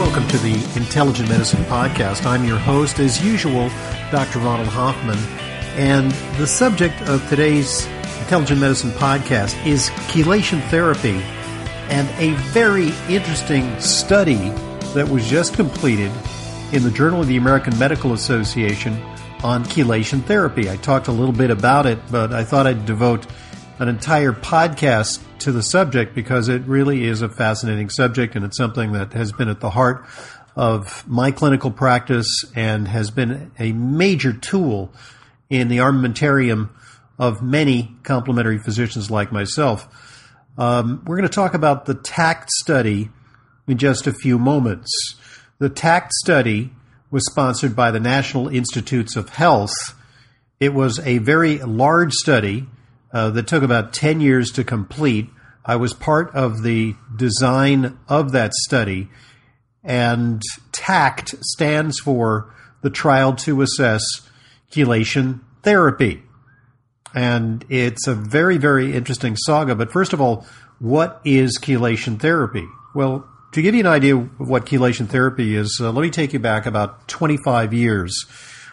Welcome to the Intelligent Medicine Podcast. I'm your host, as usual, Dr. Ronald Hoffman. And the subject of today's Intelligent Medicine Podcast is chelation therapy and a very interesting study that was just completed in the Journal of the American Medical Association on chelation therapy. I talked a little bit about it, but I thought I'd devote an entire podcast to the subject because it really is a fascinating subject, and it's something that has been at the heart of my clinical practice and has been a major tool in the armamentarium of many complementary physicians like myself. We're going to talk about the TACT study in just a few moments. The TACT study was sponsored by the National Institutes of Health. It was a very large study that took about 10 years to complete. I was part of the design of that study, and TACT stands for the Trial to Assess Chelation Therapy. And it's a very, very interesting saga. But first of all, what is chelation therapy? Well, to give you an idea of what chelation therapy is, let me take you back about 25 years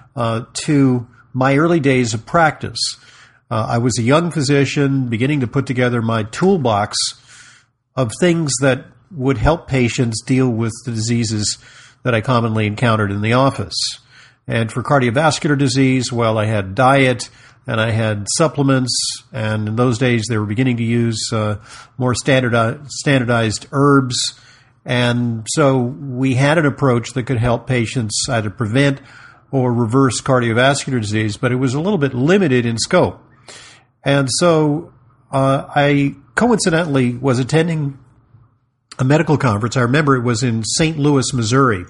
to my early days of practice. I was a young physician beginning to put together my toolbox of things that would help patients deal with the diseases that I commonly encountered in the office. And for cardiovascular disease, well, I had diet and I had supplements, and in those days they were beginning to use more standardized herbs. And so we had an approach that could help patients either prevent or reverse cardiovascular disease, but it was a little bit limited in scope. And so I coincidentally was attending a medical conference. I remember it was in St. Louis, Missouri.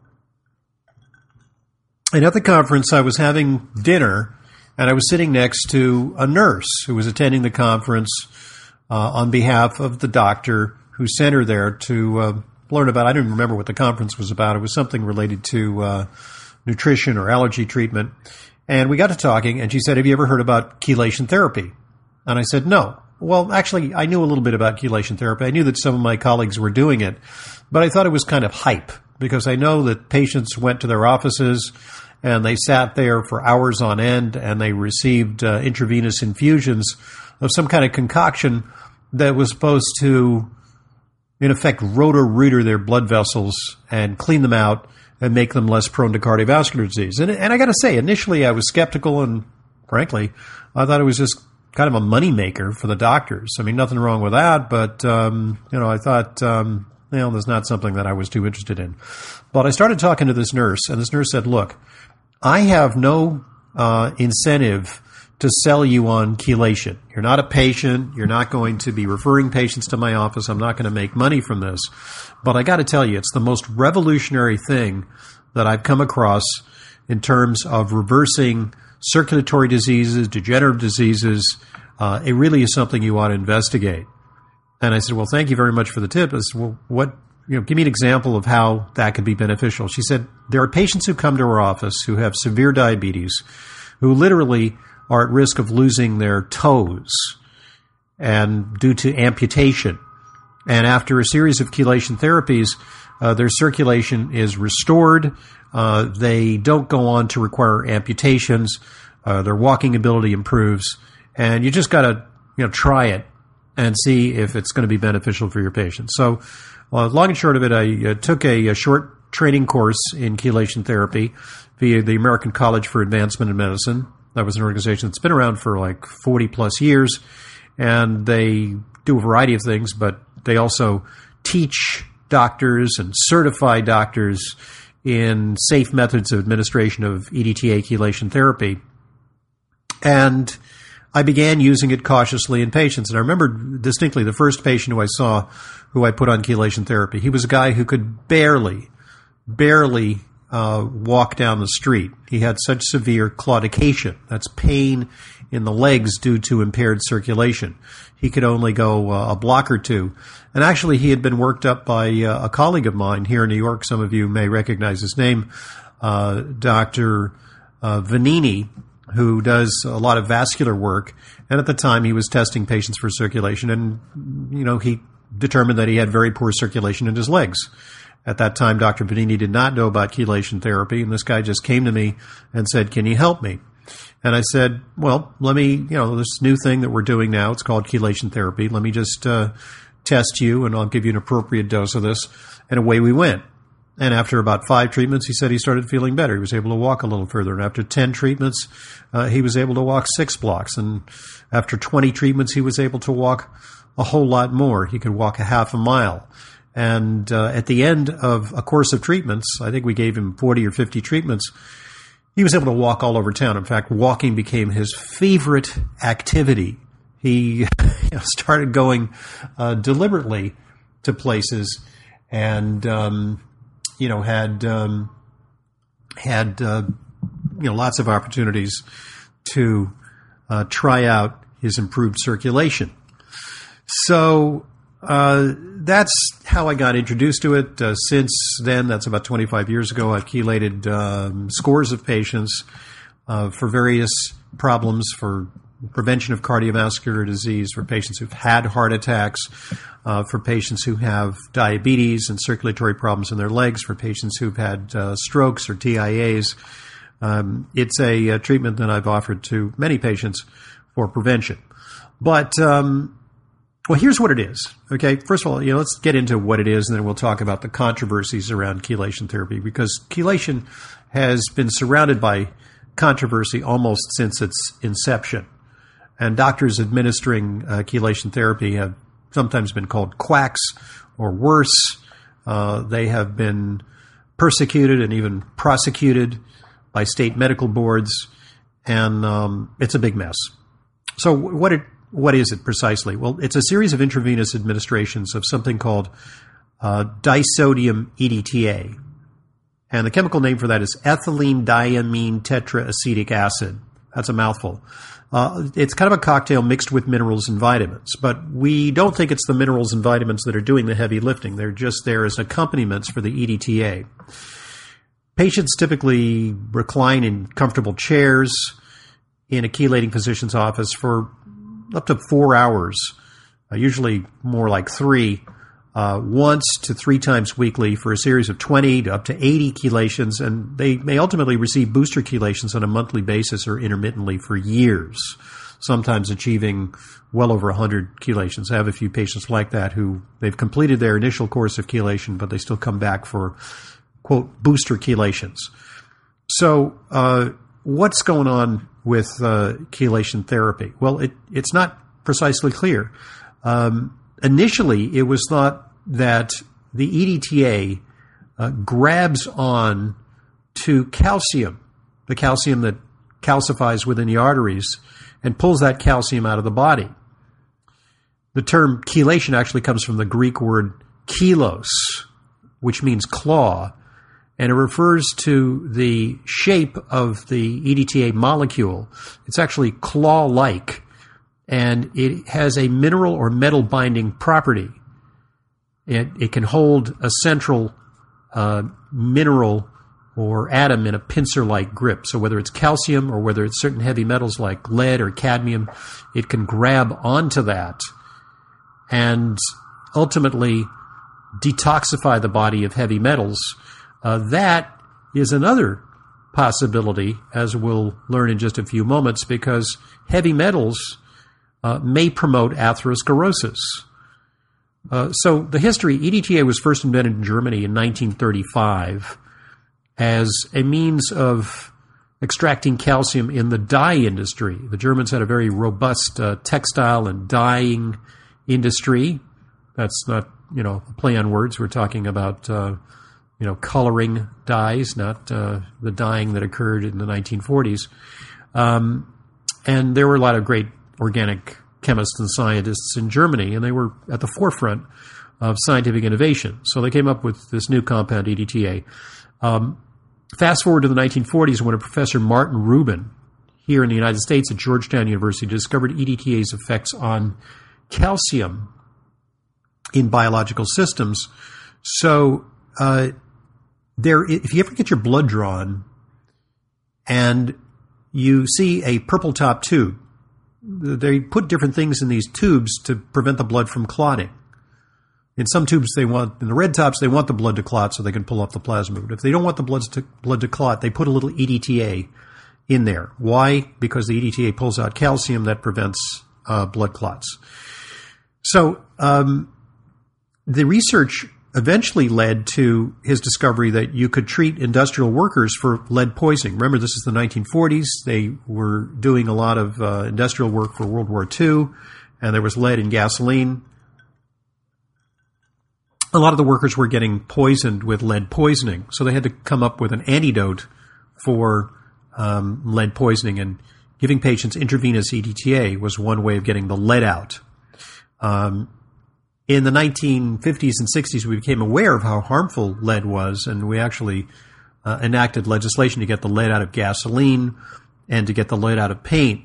And at the conference, I was having dinner, and I was sitting next to a nurse who was attending the conference on behalf of the doctor who sent her there to learn about, I don't even remember what the conference was about. It was something related to nutrition or allergy treatment. And we got to talking, and she said, "Have you ever heard about chelation therapy?" And I said, "No." Well, actually, I knew a little bit about chelation therapy. I knew that some of my colleagues were doing it, but I thought it was kind of hype because I know that patients went to their offices and they sat there for hours on end and they received intravenous infusions of some kind of concoction that was supposed to, in effect, roto-rooter their blood vessels and clean them out and make them less prone to cardiovascular disease. And I got to say, initially I was skeptical, and frankly, I thought it was just kind of a moneymaker for the doctors. I mean, nothing wrong with that, but I thought, there's not something that I was too interested in. But I started talking to this nurse, and this nurse said, "Look, I have no incentive to sell you on chelation. You're not a patient. You're not going to be referring patients to my office. I'm not going to make money from this. But I got to tell you, it's the most revolutionary thing that I've come across in terms of reversing circulatory diseases, degenerative diseases. It really is something you ought to investigate." And I said, "Well, thank you very much for the tip." I said, "Well, give me an example of how that could be beneficial." She said, "There are patients who come to our office who have severe diabetes, who literally are at risk of losing their toes and due to amputation. And after a series of chelation therapies, their circulation is restored. They don't go on to require amputations. Their walking ability improves. And you just got to try it and see if it's going to be beneficial for your patients." So long and short of it, I took a short training course in chelation therapy via the American College for Advancement in Medicine. That was an organization that's been around for like 40 plus years, and they do a variety of things, but they also teach doctors and certify doctors in safe methods of administration of EDTA chelation therapy. And I began using it cautiously in patients. And I remember distinctly the first patient who I saw who I put on chelation therapy. He was a guy who could barely walk down the street. He had such severe claudication. That's pain in the legs due to impaired circulation. He could only go a block or two. And actually, he had been worked up by a colleague of mine here in New York. Some of you may recognize his name, Dr. Vanini, who does a lot of vascular work. And at the time, he was testing patients for circulation. And, he determined that he had very poor circulation in his legs. At that time, Dr. Bonini did not know about chelation therapy, and this guy just came to me and said, "Can you help me?" And I said, "Well, let me, this new thing that we're doing now, it's called chelation therapy. Let me just test you, and I'll give you an appropriate dose of this." And away we went. And after about 5 treatments, he said he started feeling better. He was able to walk a little further. And after 10 treatments, he was able to walk 6 blocks. And after 20 treatments, he was able to walk a whole lot more. He could walk a half a mile. And at the end of a course of treatments, I think we gave him 40 or 50 treatments, he was able to walk all over town. In fact, walking became his favorite activity. He started going deliberately to places and had lots of opportunities to try out his improved circulation. So that's how I got introduced to it. Since then, that's about 25 years ago, I've chelated scores of patients for various problems, for prevention of cardiovascular disease, for patients who've had heart attacks, for patients who have diabetes and circulatory problems in their legs, for patients who've had strokes or TIAs. It's a treatment that I've offered to many patients for prevention. But well, here's what it is. Okay, first of all, let's get into what it is, and then we'll talk about the controversies around chelation therapy, because chelation has been surrounded by controversy almost since its inception. And doctors administering chelation therapy have sometimes been called quacks or worse. They have been persecuted and even prosecuted by state medical boards, and it's a big mess. So what is it precisely? Well, it's a series of intravenous administrations of something called disodium EDTA. And the chemical name for that is ethylene diamine tetraacetic acid. That's a mouthful. It's kind of a cocktail mixed with minerals and vitamins, but we don't think it's the minerals and vitamins that are doing the heavy lifting. They're just there as accompaniments for the EDTA. Patients typically recline in comfortable chairs in a chelating physician's office for up to 4 hours, usually more like 3, once to 3 times weekly for a series of 20 to up to 80 chelations, and they may ultimately receive booster chelations on a monthly basis or intermittently for years, sometimes achieving well over 100 chelations. I have a few patients like that who they've completed their initial course of chelation, but they still come back for, quote, booster chelations. So what's going on with chelation therapy? Well, it's not precisely clear. Initially, it was thought that the EDTA grabs on to calcium, the calcium that calcifies within the arteries, and pulls that calcium out of the body. The term chelation actually comes from the Greek word chelos, which means claw, and it refers to the shape of the EDTA molecule. It's actually claw-like, and it has a mineral or metal binding property. It can hold a central mineral or atom in a pincer-like grip. So whether it's calcium or whether it's certain heavy metals like lead or cadmium, it can grab onto that and ultimately detoxify the body of heavy metals. That is another possibility, as we'll learn in just a few moments, because heavy metals may promote atherosclerosis. So the history, EDTA was first invented in Germany in 1935 as a means of extracting calcium in the dye industry. The Germans had a very robust textile and dyeing industry. That's not, a play on words. We're talking about, coloring dyes, not the dyeing that occurred in the 1940s. And there were a lot of great organic chemists and scientists in Germany, and they were at the forefront of scientific innovation. So they came up with this new compound, EDTA. Fast forward to the 1940s when a Professor Martin Rubin here in the United States at Georgetown University discovered EDTA's effects on calcium in biological systems. So if you ever get your blood drawn and you see a purple top tube, they put different things in these tubes to prevent the blood from clotting. In some tubes, in the red tops, they want the blood to clot so they can pull off the plasma. But if they don't want the blood to clot, they put a little EDTA in there. Why? Because the EDTA pulls out calcium that prevents blood clots. So the research eventually led to his discovery that you could treat industrial workers for lead poisoning. Remember, this is the 1940s. They were doing a lot of industrial work for World War II, and there was lead in gasoline. A lot of the workers were getting poisoned with lead poisoning, so they had to come up with an antidote for lead poisoning, and giving patients intravenous EDTA was one way of getting the lead out. In the 1950s and 60s, we became aware of how harmful lead was, and we actually enacted legislation to get the lead out of gasoline and to get the lead out of paint.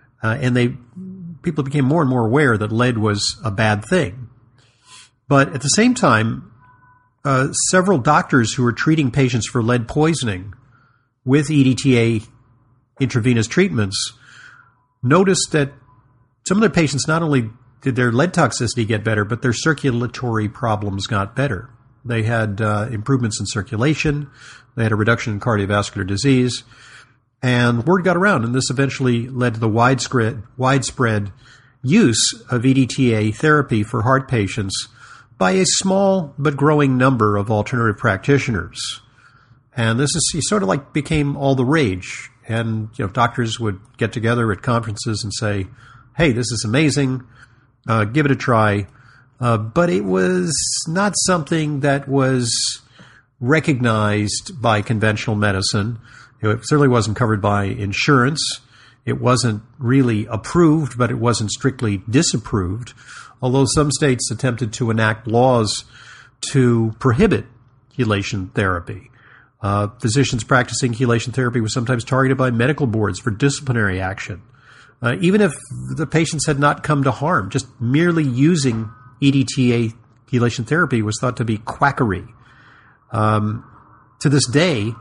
People became more and more aware that lead was a bad thing. But at the same time, several doctors who were treating patients for lead poisoning with EDTA intravenous treatments noticed that some of their patients not only did their lead toxicity get better, but their circulatory problems got better. They had improvements in circulation. They had a reduction in cardiovascular disease. And word got around, and this eventually led to the widespread use of EDTA therapy for heart patients by a small but growing number of alternative practitioners. And this sort of like became all the rage. And doctors would get together at conferences and say, hey, this is amazing. Give it a try. But it was not something that was recognized by conventional medicine. It certainly wasn't covered by insurance. It wasn't really approved, but it wasn't strictly disapproved, although some states attempted to enact laws to prohibit chelation therapy. Physicians practicing chelation therapy were sometimes targeted by medical boards for disciplinary action. Even if the patients had not come to harm, just merely using EDTA chelation therapy was thought to be quackery. To this day,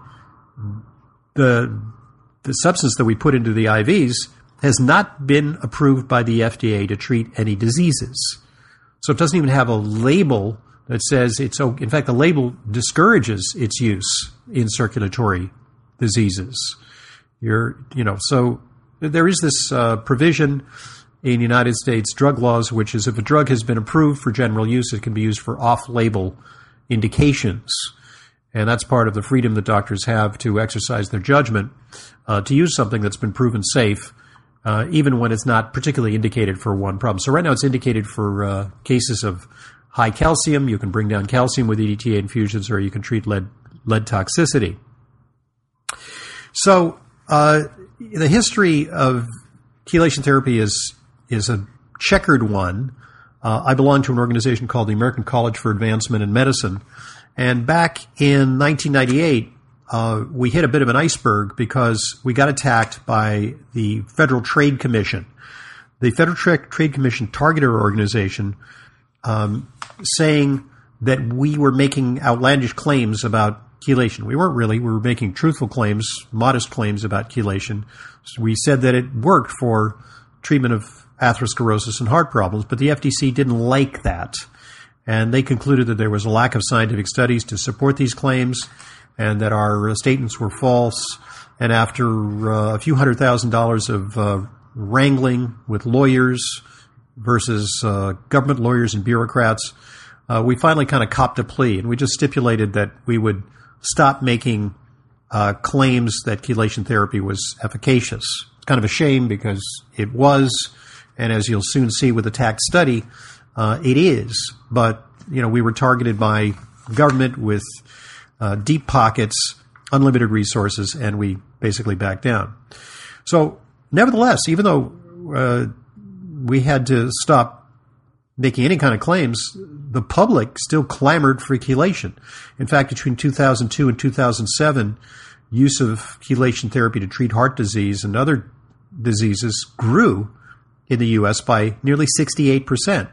the substance that we put into the IVs has not been approved by the FDA to treat any diseases. So it doesn't even have a label that says it's okay. In fact, the label discourages its use in circulatory diseases. So there is this provision in United States drug laws, which is if a drug has been approved for general use, it can be used for off-label indications. And that's part of the freedom that doctors have to exercise their judgment to use something that's been proven safe, even when it's not particularly indicated for one problem. So right now it's indicated for cases of high calcium. You can bring down calcium with EDTA infusions, or you can treat lead toxicity. So the history of chelation therapy is a checkered one. I belong to an organization called the American College for Advancement in Medicine. And back in 1998, we hit a bit of an iceberg because we got attacked by the Federal Trade Commission. The Federal Trade Commission targeted our organization, saying that we were making outlandish claims about chelation. We weren't really. We were making truthful claims, modest claims about chelation. So we said that it worked for treatment of atherosclerosis and heart problems, but the FTC didn't like that. And they concluded that there was a lack of scientific studies to support these claims and that our statements were false. And after a few $100,000 of wrangling with lawyers versus government lawyers and bureaucrats, we finally kind of copped a plea. And we just stipulated that we would stop making claims that chelation therapy was efficacious. It's kind of a shame because it was. And as you'll soon see with the TACT study, it is, but we were targeted by government with deep pockets, unlimited resources, and we basically backed down. So, nevertheless, even though we had to stop making any kind of claims, the public still clamored for chelation. In fact, between 2002 and 2007, use of chelation therapy to treat heart disease and other diseases grew in the U.S. by nearly 68%.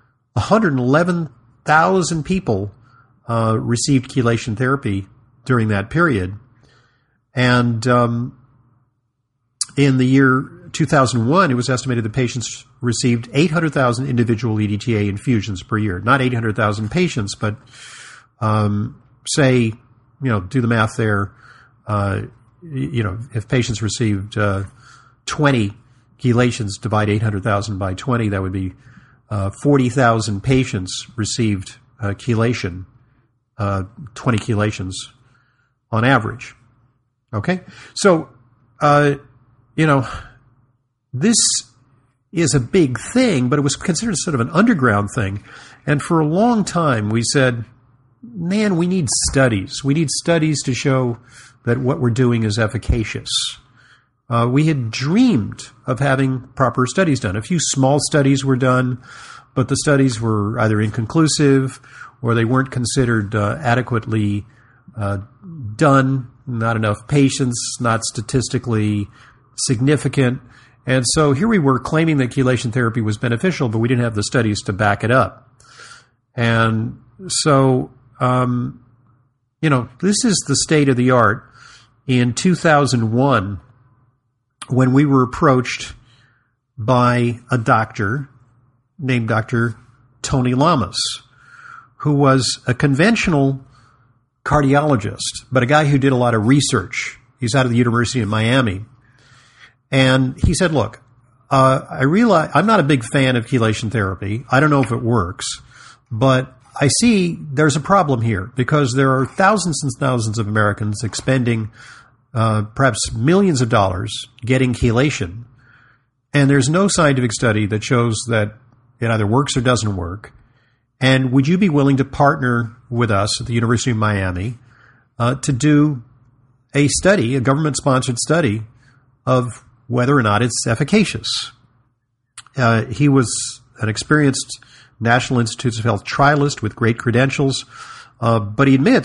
111,000 people received chelation therapy during that period. And in the year 2001, it was estimated that patients received 800,000 individual EDTA infusions per year. Not 800,000 patients, but say, do the math there. If patients received 20 chelations, divide 800,000 by 20, that would be 40,000 patients received chelation, 20 chelations on average. Okay? So, this is a big thing, but it was considered sort of an underground thing. And for a long time, we said, man, we need studies. We need studies to show that what we're doing is efficacious. We had dreamed of having proper studies done. A few small studies were done, but the studies were either inconclusive or they weren't considered adequately done, not enough patients, not statistically significant. And so here we were claiming that chelation therapy was beneficial, but we didn't have the studies to back it up. And so, this is the state of the art. In 2001, when we were approached by a doctor named Dr. Tony Lamas, who was a conventional cardiologist, but a guy who did a lot of research. He's out of the University of Miami. And he said, look, I realize I'm not a big fan of chelation therapy. I don't know if it works, but I see there's a problem here because there are thousands and thousands of Americans expending perhaps millions of dollars getting chelation. And there's no scientific study that shows that it either works or doesn't work. And would you be willing to partner with us at the University of Miami to do a study, a government-sponsored study of whether or not it's efficacious? He was an experienced National Institutes of Health trialist with great credentials, but he admits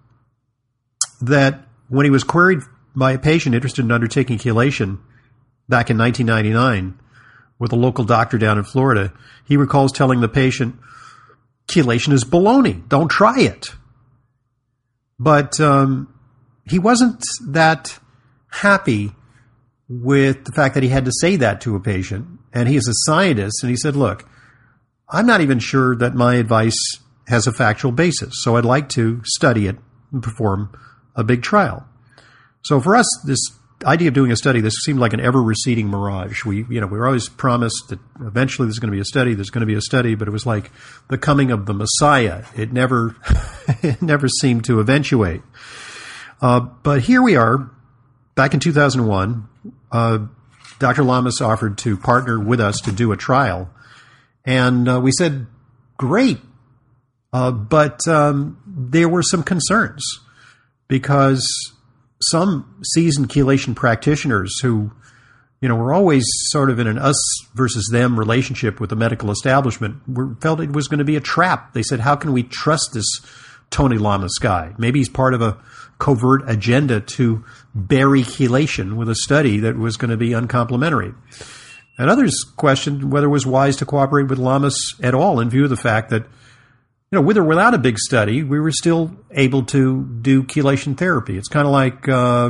that when he was queried by a patient interested in undertaking chelation back in 1999 with a local doctor down in Florida, he recalls telling the patient, chelation is baloney. Don't try it. But he wasn't that happy with the fact that he had to say that to a patient. And he is a scientist, and he said, look, I'm not even sure that my advice has a factual basis, so I'd like to study it and perform a big trial. So for us, this idea of doing a study, this seemed like an ever-receding mirage. We were always promised that eventually there's going to be a study, but it was like the coming of the Messiah. It never seemed to eventuate. But here we are, back in 2001. Dr. Lamas offered to partner with us to do a trial. And we said, great. But there were some concerns because some seasoned chelation practitioners who, were always sort of in an us versus them relationship with the medical establishment felt it was going to be a trap. They said, how can we trust this Tony Lamas guy? Maybe he's part of a covert agenda to bury chelation with a study that was going to be uncomplimentary. And others questioned whether it was wise to cooperate with Lamas at all in view of the fact that, with or without a big study, we were still able to do chelation therapy. It's kind of like,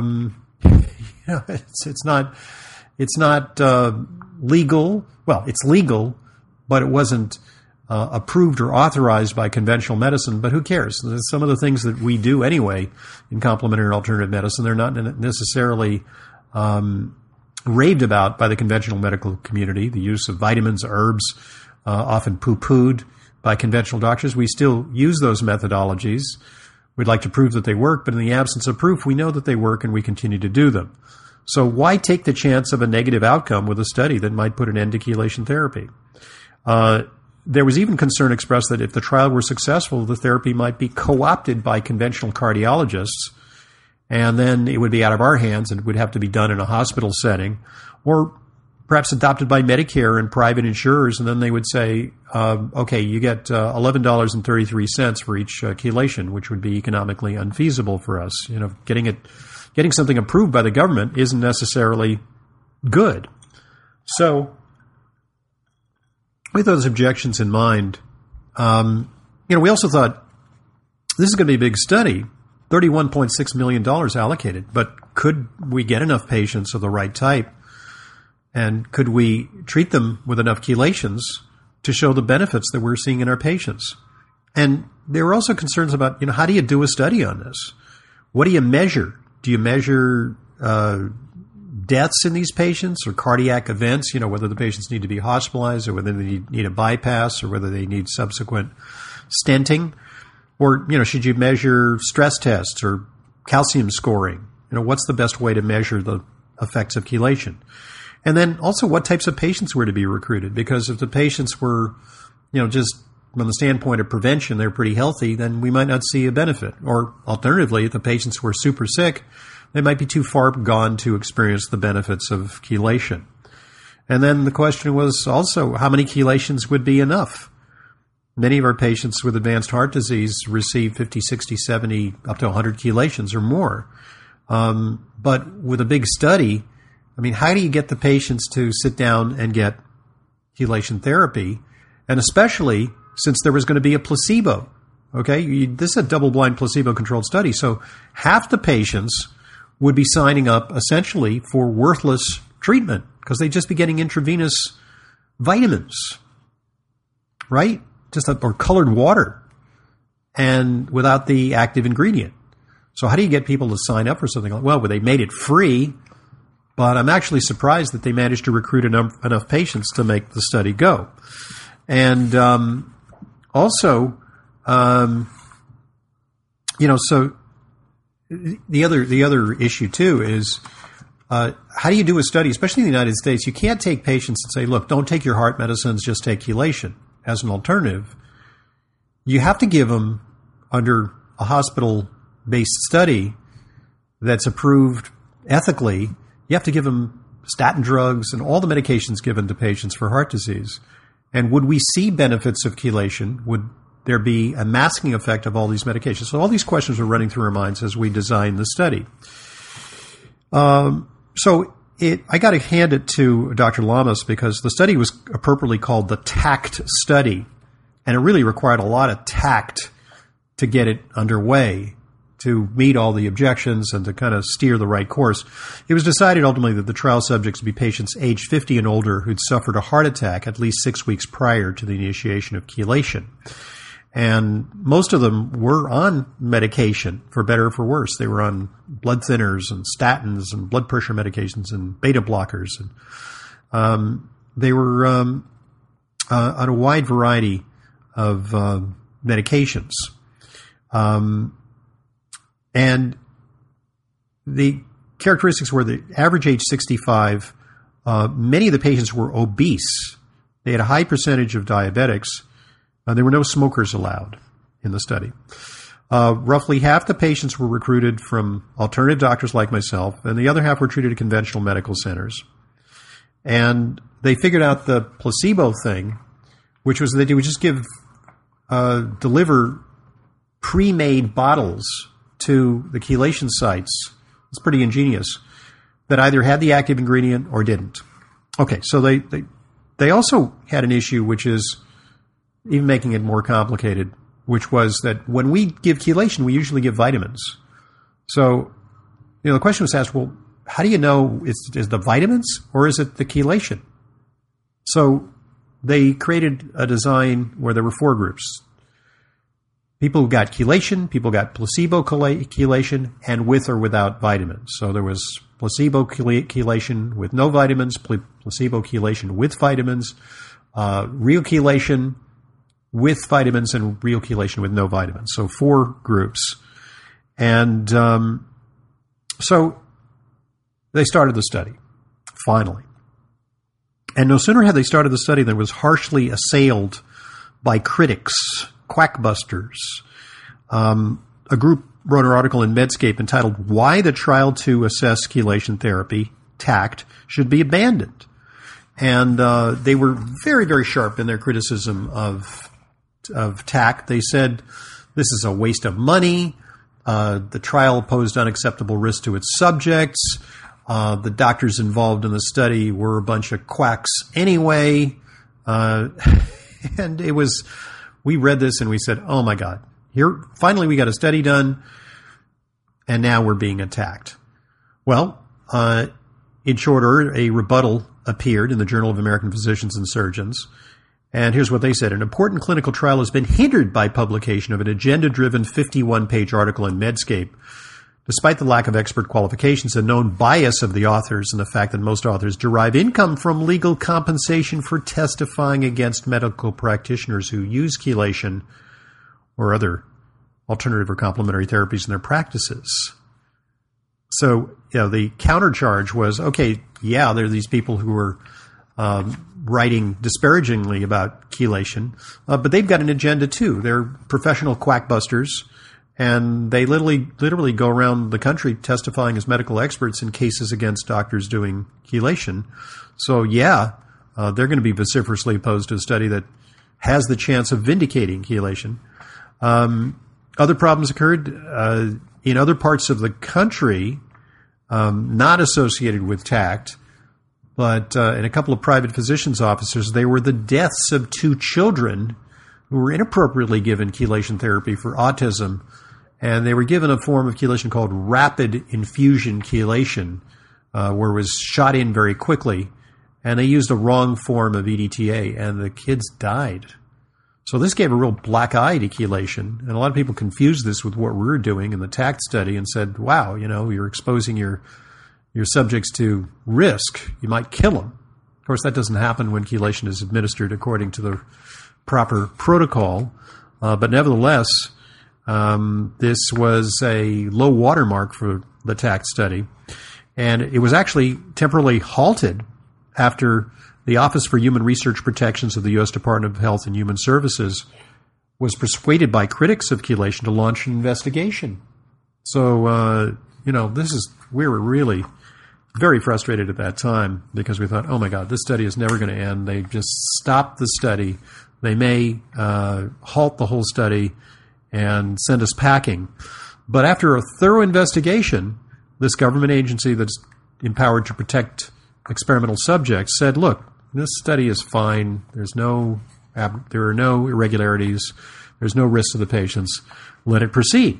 it's not legal. Well, it's legal, but it wasn't approved or authorized by conventional medicine. But who cares? Some of the things that we do anyway in complementary and alternative medicine, they're not necessarily raved about by the conventional medical community. The use of vitamins, herbs, often poo-pooed by conventional doctors. We still use those methodologies. We'd like to prove that they work, but in the absence of proof, we know that they work and we continue to do them. So why take the chance of a negative outcome with a study that might put an end to chelation therapy? There was even concern expressed that if the trial were successful, the therapy might be co-opted by conventional cardiologists, and then it would be out of our hands and it would have to be done in a hospital setting, or perhaps adopted by Medicare and private insurers, and then they would say, okay, you get $11.33 for each chelation, which would be economically unfeasible for us. Getting something approved by the government isn't necessarily good. So, with those objections in mind, we also thought this is going to be a big study, $31.6 million allocated, but could we get enough patients of the right type And could we treat them with enough chelations to show the benefits that we're seeing in our patients? And there were also concerns about, how do you do a study on this? What do you measure? Do you measure deaths in these patients or cardiac events, whether the patients need to be hospitalized or whether they need a bypass or whether they need subsequent stenting? Or, should you measure stress tests or calcium scoring? What's the best way to measure the effects of chelation? And then also what types of patients were to be recruited? Because if the patients were, just from the standpoint of prevention, they're pretty healthy, then we might not see a benefit. Or alternatively, if the patients were super sick, they might be too far gone to experience the benefits of chelation. And then the question was also, how many chelations would be enough? Many of our patients with advanced heart disease receive 50, 60, 70, up to 100 chelations or more. But with a big study, how do you get the patients to sit down and get chelation therapy? And especially since there was going to be a placebo. Okay, this is a double-blind placebo-controlled study. So half the patients would be signing up essentially for worthless treatment because they'd just be getting intravenous vitamins, right? Or colored water and without the active ingredient. So how do you get people to sign up for something like, well, they made it free, but I'm actually surprised that they managed to recruit enough patients to make the study go. And also, so the other issue too is how do you do a study, especially in the United States? You can't take patients and say, look, don't take your heart medicines, just take chelation as an alternative. You have to give them under a hospital-based study that's approved ethically. You have to give them statin drugs and all the medications given to patients for heart disease. And would we see benefits of chelation? Would there be a masking effect of all these medications? So all these questions are running through our minds as we design the study. I got to hand it to Dr. Lamas because the study was appropriately called the TACT study, and it really required a lot of tact to get it underway, to meet all the objections and to kind of steer the right course. It was decided ultimately that the trial subjects would be patients aged 50 and older who'd suffered a heart attack at least 6 weeks prior to the initiation of chelation. And most of them were on medication, for better or for worse. They were on blood thinners and statins and blood pressure medications and beta blockers. And they were on a wide variety of medications. And the characteristics were the average age 65. Many of the patients were obese. They had a high percentage of diabetics. There were no smokers allowed in the study. Roughly half the patients were recruited from alternative doctors like myself, and the other half were treated at conventional medical centers. And they figured out the placebo thing, which was that they would just deliver pre-made bottles to the chelation sites. It's pretty ingenious, that either had the active ingredient or didn't. Okay, so they also had an issue, which is even making it more complicated, which was that when we give chelation, we usually give vitamins. So, the question was asked, well, how do you know is the vitamins or is it the chelation? So they created a design where there were 4 groups. People who got chelation, people who got placebo chelation, and with or without vitamins. So there was placebo chelation with no vitamins, placebo chelation with vitamins, real chelation with vitamins, and real chelation with no vitamins. So 4 groups. And so they started the study, finally. And no sooner had they started the study than it was harshly assailed by critics, quackbusters. A group wrote an article in Medscape entitled, "Why the Trial to Assess Chelation Therapy, TACT, Should Be Abandoned." And they were very, very sharp in their criticism of TACT. They said this is a waste of money. The trial posed unacceptable risk to its subjects. The doctors involved in the study were a bunch of quacks anyway. And it was, we read this and we said, oh my God, here, finally we got a study done and now we're being attacked. Well, in short order, a rebuttal appeared in the Journal of American Physicians and Surgeons. And here's what they said. An important clinical trial has been hindered by publication of an agenda-driven 51-page article in Medscape, despite the lack of expert qualifications, a known bias of the authors, and the fact that most authors derive income from legal compensation for testifying against medical practitioners who use chelation or other alternative or complementary therapies in their practices. So, the countercharge was, okay, yeah, there are these people who are writing disparagingly about chelation, but they've got an agenda too. They're professional quackbusters, and they literally go around the country testifying as medical experts in cases against doctors doing chelation. So, they're going to be vociferously opposed to a study that has the chance of vindicating chelation. Other problems occurred in other parts of the country, not associated with TACT, but in a couple of private physicians' offices, they were the deaths of 2 children who were inappropriately given chelation therapy for autism, and they were given a form of chelation called rapid infusion chelation, where it was shot in very quickly, and they used a wrong form of EDTA, and the kids died. So this gave a real black eye to chelation, and a lot of people confused this with what we were doing in the TACT study and said, wow, you're exposing your subjects to risk. You might kill them. Of course, that doesn't happen when chelation is administered according to the proper protocol, but nevertheless, this was a low watermark for the TACT study, and it was actually temporarily halted after the Office for Human Research Protections of the U.S. Department of Health and Human Services was persuaded by critics of chelation to launch an investigation. So, we were really very frustrated at that time because we thought, oh my God, this study is never going to end. They just stopped the study. They may halt the whole study and send us packing. But after a thorough investigation, this government agency that's empowered to protect experimental subjects said, look, this study is fine. There are no irregularities. There's no risk to the patients. Let it proceed.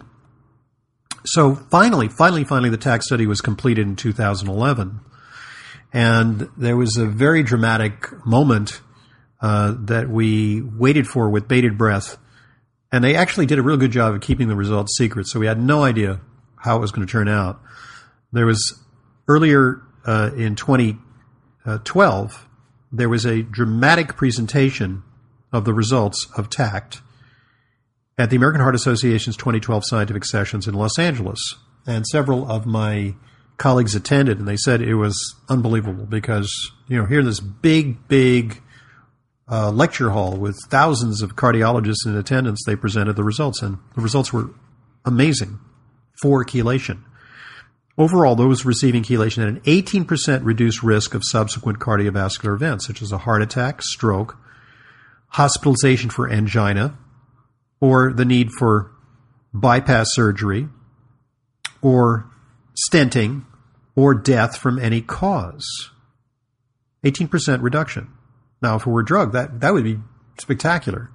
So finally, the TACT study was completed in 2011. And there was a very dramatic moment that we waited for with bated breath. And they actually did a real good job of keeping the results secret, so we had no idea how it was going to turn out. There was earlier in 2012, there was a dramatic presentation of the results of TACT at the American Heart Association's 2012 scientific sessions in Los Angeles. And several of my colleagues attended, and they said it was unbelievable because, here in this big lecture hall with thousands of cardiologists in attendance, they presented the results, and the results were amazing for chelation. Overall, those receiving chelation had an 18% reduced risk of subsequent cardiovascular events, such as a heart attack, stroke, hospitalization for angina, or the need for bypass surgery, or stenting, or death from any cause. 18% reduction. Now, if it were a drug, that would be spectacular.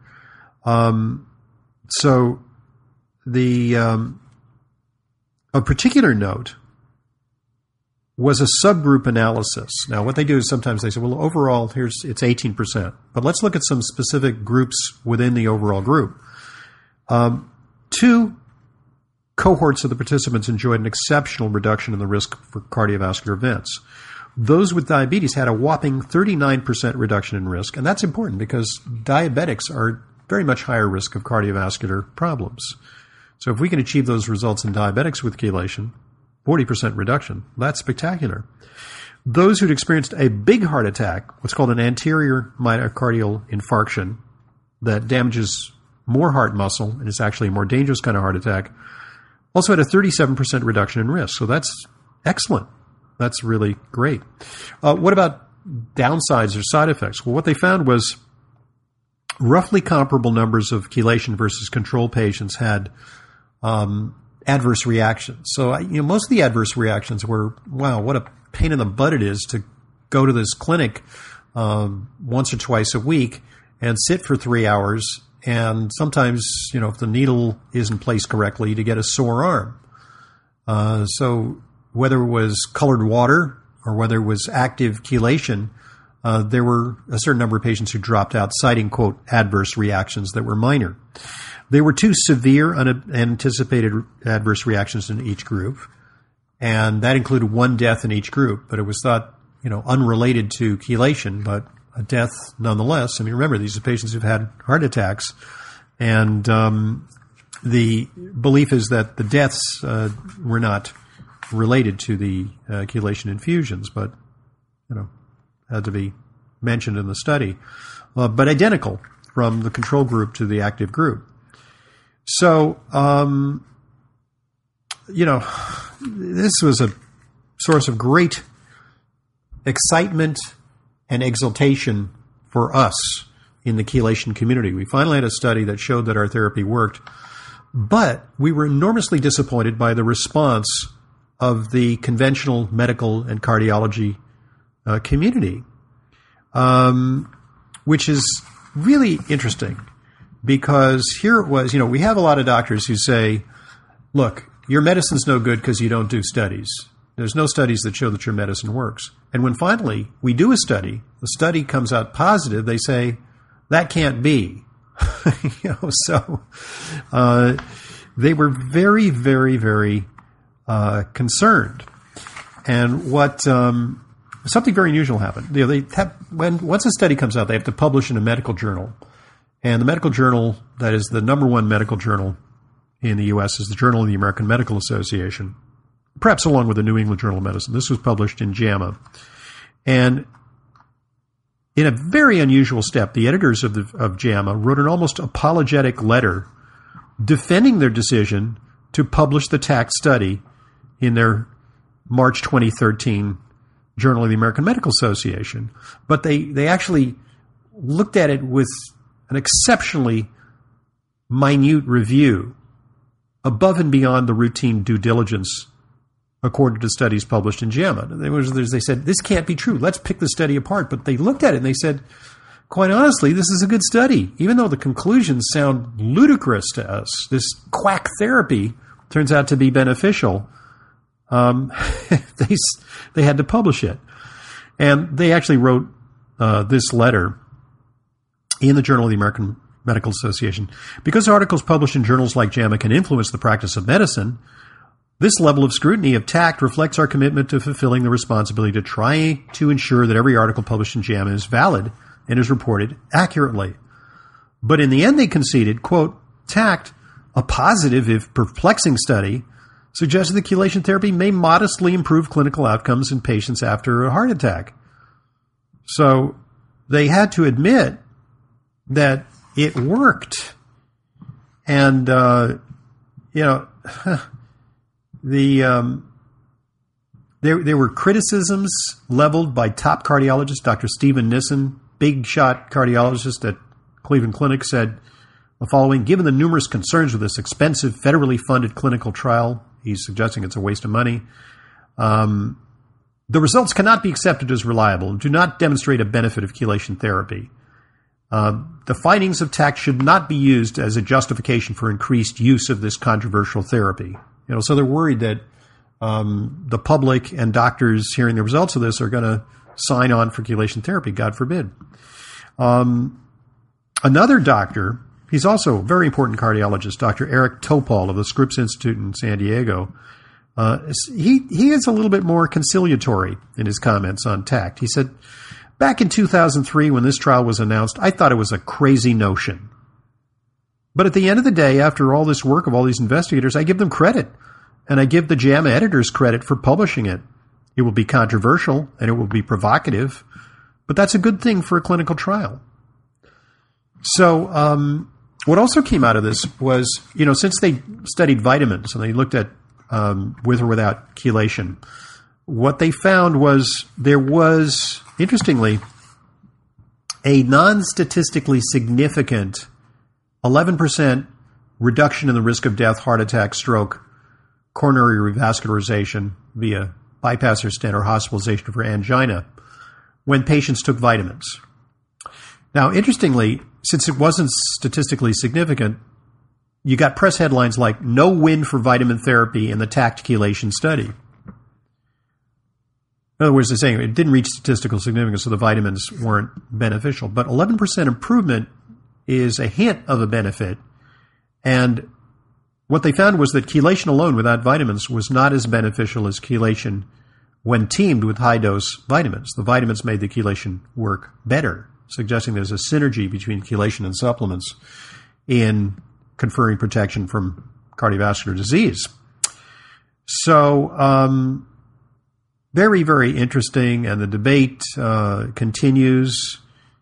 So of particular note was a subgroup analysis. Now, what they do is sometimes they say, well, overall, it's 18%. But let's look at some specific groups within the overall group. 2 cohorts of the participants enjoyed an exceptional reduction in the risk for cardiovascular events. Those with diabetes had a whopping 39% reduction in risk, and that's important because diabetics are very much higher risk of cardiovascular problems. So if we can achieve those results in diabetics with chelation, 40% reduction, that's spectacular. Those who'd experienced a big heart attack, what's called an anterior myocardial infarction, that damages more heart muscle and is actually a more dangerous kind of heart attack, also had a 37% reduction in risk. So that's excellent. That's really great. What about downsides or side effects? Well, what they found was roughly comparable numbers of chelation versus control patients had adverse reactions. So, most of the adverse reactions were, wow, what a pain in the butt it is to go to this clinic once or twice a week and sit for 3 hours. And sometimes, if the needle isn't placed correctly, to get a sore arm. So whether it was colored water or whether it was active chelation, there were a certain number of patients who dropped out, citing, quote, adverse reactions that were minor. There were 2 severe unanticipated adverse reactions in each group, and that included 1 death in each group, but it was thought, unrelated to chelation, but a death nonetheless. I mean, remember, these are patients who've had heart attacks, and the belief is that the deaths were not related to the chelation infusions, but, had to be mentioned in the study, but identical from the control group to the active group. So, this was a source of great excitement and exultation for us in the chelation community. We finally had a study that showed that our therapy worked, but we were enormously disappointed by the response of the conventional medical and cardiology community, which is really interesting because here it was, we have a lot of doctors who say, look, your medicine's no good because you don't do studies. There's no studies that show that your medicine works. And when finally we do a study, the study comes out positive, they say, that can't be. So they were very, very, very concerned. And something very unusual happened. Once a study comes out, they have to publish in a medical journal. And the medical journal that is the number 1 medical journal in the U.S. is the Journal of the American Medical Association, perhaps along with the New England Journal of Medicine. This was published in JAMA. And in a very unusual step, the editors of JAMA wrote an almost apologetic letter defending their decision to publish the TACT study in their March 2013 Journal of the American Medical Association. But they actually looked at it with an exceptionally minute review above and beyond the routine due diligence according to studies published in JAMA. They said, this can't be true. Let's pick the study apart. But they looked at it and they said, quite honestly, this is a good study. Even though the conclusions sound ludicrous to us, this quack therapy turns out to be beneficial. They had to publish it. And they actually wrote this letter in the Journal of the American Medical Association. Because articles published in journals like JAMA can influence the practice of medicine, this level of scrutiny of TACT reflects our commitment to fulfilling the responsibility to try to ensure that every article published in JAMA is valid and is reported accurately. But in the end, they conceded, quote, TACT, a positive if perplexing study, suggested that chelation therapy may modestly improve clinical outcomes in patients after a heart attack. So they had to admit that it worked. And, there were criticisms leveled by top cardiologist Dr. Stephen Nissen, big shot cardiologist at Cleveland Clinic, said the following: given the numerous concerns with this expensive, federally funded clinical trial, he's suggesting it's a waste of money, the results cannot be accepted as reliable and do not demonstrate a benefit of chelation therapy. The findings of TACT should not be used as a justification for increased use of this controversial therapy. So they're worried that the public and doctors hearing the results of this are going to sign on for chelation therapy, God forbid. Another doctor, he's also a very important cardiologist, Dr. Eric Topol of the Scripps Institute in San Diego. He is a little bit more conciliatory in his comments on TACT. He said, back in 2003 when this trial was announced, I thought it was a crazy notion. But at the end of the day, after all this work of all these investigators, I give them credit. And I give the JAMA editors credit for publishing it. It will be controversial and it will be provocative, but that's a good thing for a clinical trial. So what also came out of this was, since they studied vitamins and they looked at with or without chelation, what they found was there was, interestingly, a non-statistically significant 11% reduction in the risk of death, heart attack, stroke, coronary revascularization via bypass or stent, or hospitalization for angina when patients took vitamins. Now, interestingly, since it wasn't statistically significant, you got press headlines like "No win for vitamin therapy in the TACT chelation study." In other words, they're saying it didn't reach statistical significance, so the vitamins weren't beneficial. But 11% improvement is a hint of a benefit. And what they found was that chelation alone without vitamins was not as beneficial as chelation when teamed with high-dose vitamins. The vitamins made the chelation work better, suggesting there's a synergy between chelation and supplements in conferring protection from cardiovascular disease. So, very, very interesting, and the debate continues.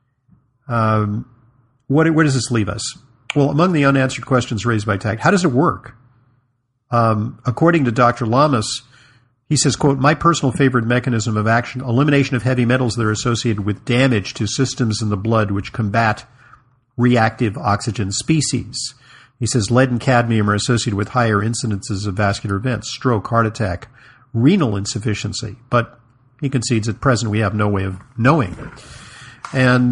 Where does this leave us? Well, among the unanswered questions raised by TACT, how does it work? According to Dr. Lamas, he says, quote, my personal favorite mechanism of action, elimination of heavy metals that are associated with damage to systems in the blood which combat reactive oxygen species. He says lead and cadmium are associated with higher incidences of vascular events, stroke, heart attack, renal insufficiency. But he concedes at present we have no way of knowing. And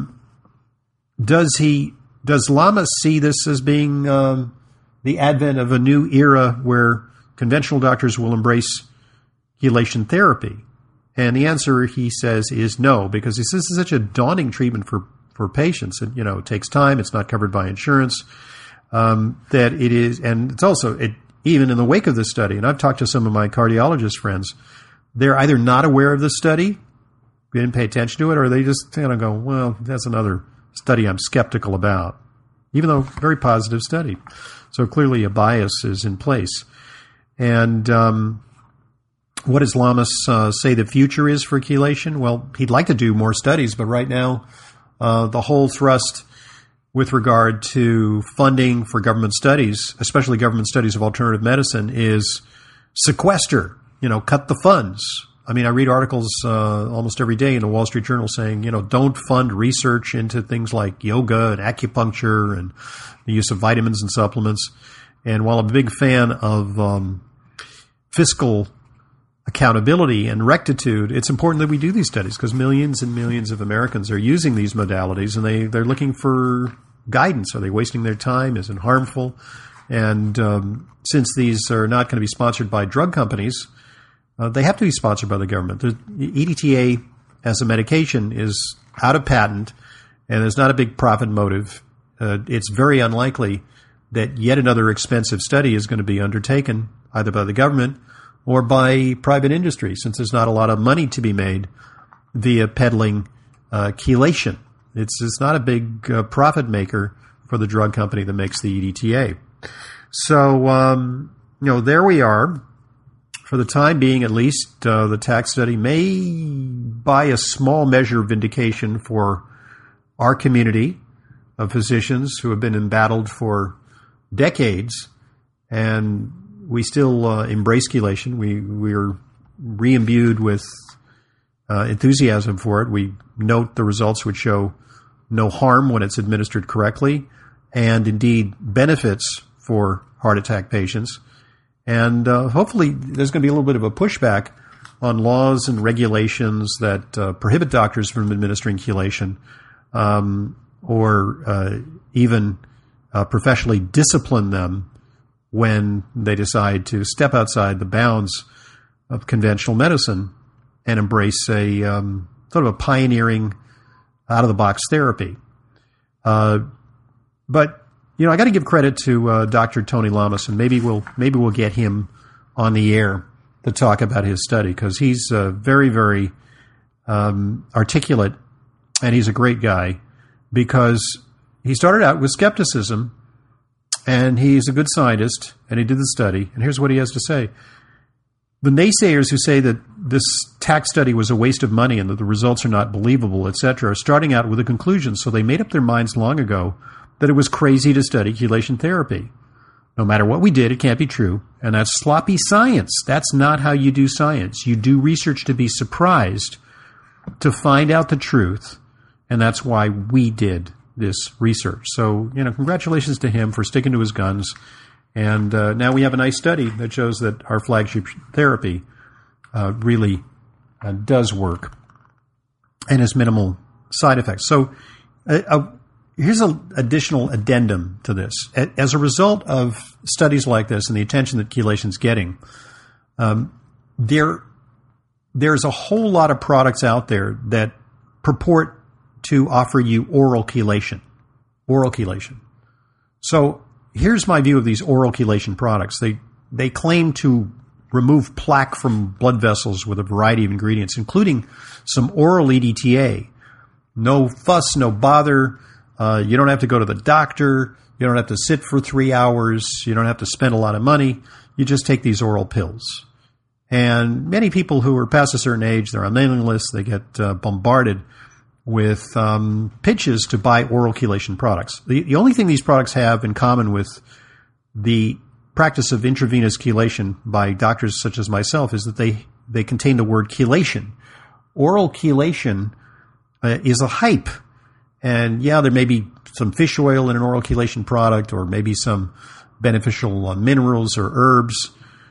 does Lamas see this as being the advent of a new era where conventional doctors will embrace chelation therapy? And the answer, he says, is no, because he says this is such a daunting treatment for patients. And, it takes time. It's not covered by insurance. That it is, and it's also, even in the wake of this study, and I've talked to some of my cardiologist friends, they're either not aware of this study, they didn't pay attention to it, or they just kind of go, well, that's another study I'm skeptical about, even though very positive study. So clearly a bias is in place. And what does Lamas say the future is for chelation? Well, he'd like to do more studies, but right now the whole thrust with regard to funding for government studies, especially government studies of alternative medicine, is sequester, cut the funds. I mean, I read articles almost every day in the Wall Street Journal saying, don't fund research into things like yoga and acupuncture and the use of vitamins and supplements. And while I'm a big fan of fiscal accountability and rectitude, it's important that we do these studies because millions and millions of Americans are using these modalities and they're looking for guidance. Are they wasting their time? Is it harmful? And since these are not going to be sponsored by drug companies, they have to be sponsored by the government. The EDTA as a medication is out of patent and there's not a big profit motive. It's very unlikely that yet another expensive study is going to be undertaken either by the government or by private industry, since there's not a lot of money to be made via peddling chelation. It's not a big profit maker for the drug company that makes the EDTA. So, there we are. For the time being, at least, the TACT study may by a small measure of vindication for our community of physicians who have been embattled for decades, and we still embrace chelation. We're re-imbued with enthusiasm for it. We note the results which show no harm when it's administered correctly, and indeed benefits for heart attack patients. And hopefully there's going to be a little bit of a pushback on laws and regulations that prohibit doctors from administering chelation or even professionally discipline them when they decide to step outside the bounds of conventional medicine and embrace a sort of a pioneering out-of-the-box therapy. But I got to give credit to Dr. Tony Lamas, and maybe we'll get him on the air to talk about his study because he's very, very articulate, and he's a great guy because he started out with skepticism, and he's a good scientist, and he did the study. And here's what he has to say. The naysayers who say that this TACT study was a waste of money and that the results are not believable, etc., are starting out with a conclusion. So they made up their minds long ago that it was crazy to study chelation therapy. No matter what we did, it can't be true. And that's sloppy science. That's not how you do science. You do research to be surprised, to find out the truth. And that's why we did this research. So, congratulations to him for sticking to his guns. And now we have a nice study that shows that our flagship therapy really does work and has minimal side effects. So here's an additional addendum to this. As a result of studies like this and the attention that chelation's getting, there there's a whole lot of products out there that purport to offer you oral chelation. Oral chelation. So here's my view of these oral chelation products. They claim to remove plaque from blood vessels with a variety of ingredients, including some oral EDTA. No fuss, no bother. You don't have to go to the doctor. You don't have to sit for 3 hours. You don't have to spend a lot of money. You just take these oral pills. And many people who are past a certain age, they're on mailing lists, they get bombarded with pitches to buy oral chelation products. The only thing these products have in common with the practice of intravenous chelation by doctors such as myself is that they contain the word chelation. Oral chelation is a hype. And yeah, there may be some fish oil in an oral chelation product, or maybe some beneficial minerals or herbs,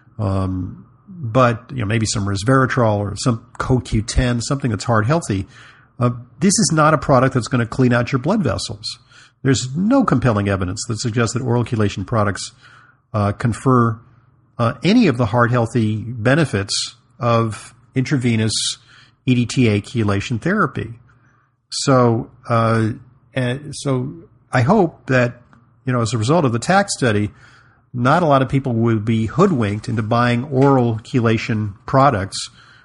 but maybe some resveratrol or some CoQ10, something that's heart healthy. This is not a product that's going to clean out your blood vessels. There's no compelling evidence that suggests that oral chelation products confer any of the heart healthy benefits of intravenous EDTA chelation therapy. So I hope that, as a result of the tax study, not a lot of people will be hoodwinked into buying oral chelation products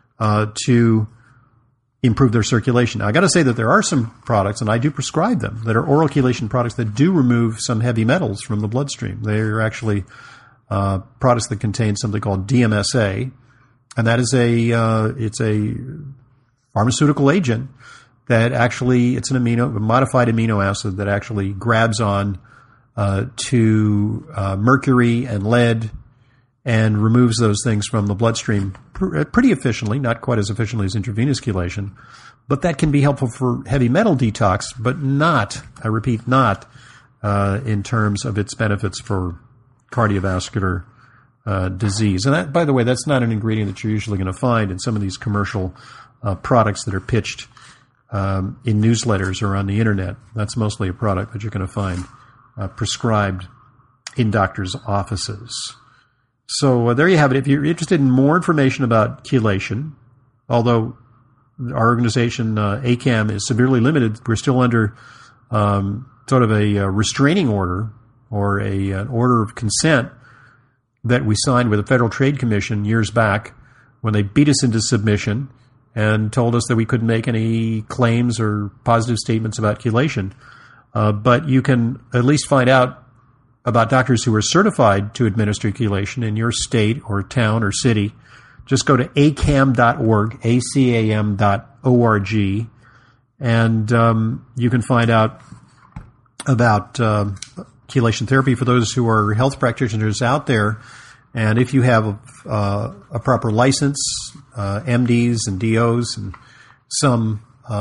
to improve their circulation. Now, I got to say that there are some products, and I do prescribe them, that are oral chelation products that do remove some heavy metals from the bloodstream. They're actually products that contain something called DMSA, and that is it's a pharmaceutical agent that actually, it's a modified amino acid that actually grabs on to mercury and lead and removes those things from the bloodstream pretty efficiently, not quite as efficiently as intravenous chelation, but that can be helpful for heavy metal detox, but not, I repeat, not in terms of its benefits for cardiovascular disease. And that, by the way, that's not an ingredient that you're usually going to find in some of these commercial products that are pitched in newsletters or on the internet. That's mostly a product that you're going to find prescribed in doctors' offices. So there you have it. If you're interested in more information about chelation, although our organization, ACAM, is severely limited, we're still under sort of a restraining order, or an order of consent that we signed with the Federal Trade Commission years back when they beat us into submission and told us that we couldn't make any claims or positive statements about chelation. But you can at least find out about doctors who are certified to administer chelation in your state or town or city. Just go to acam.org, acam.org, and you can find out about chelation therapy for those who are health practitioners out there. And if you have a proper license, MDs and DOs and some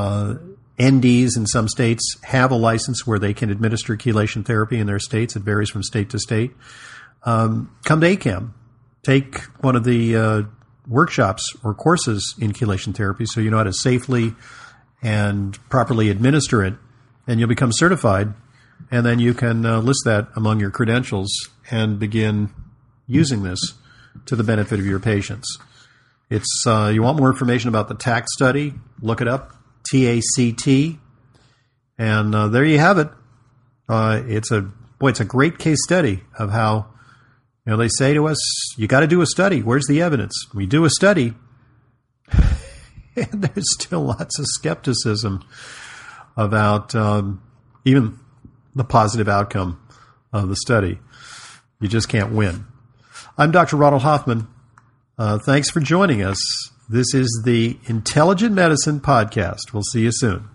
NDs in some states have a license where they can administer chelation therapy in their states. It varies from state to state. Come to ACAM. Take one of the workshops or courses in chelation therapy so you know how to safely and properly administer it, and you'll become certified. And then you can list that among your credentials and begin using this to the benefit of your patients. It's you want more information about the TACT study, look it up, TACT, and there you have it. It's a great case study of how, they say to us, you got to do a study. Where's the evidence? We do a study, and there's still lots of skepticism about even the positive outcome of the study. You just can't win. I'm Dr. Ronald Hoffman. Thanks for joining us. This is the Intelligent Medicine Podcast. We'll see you soon.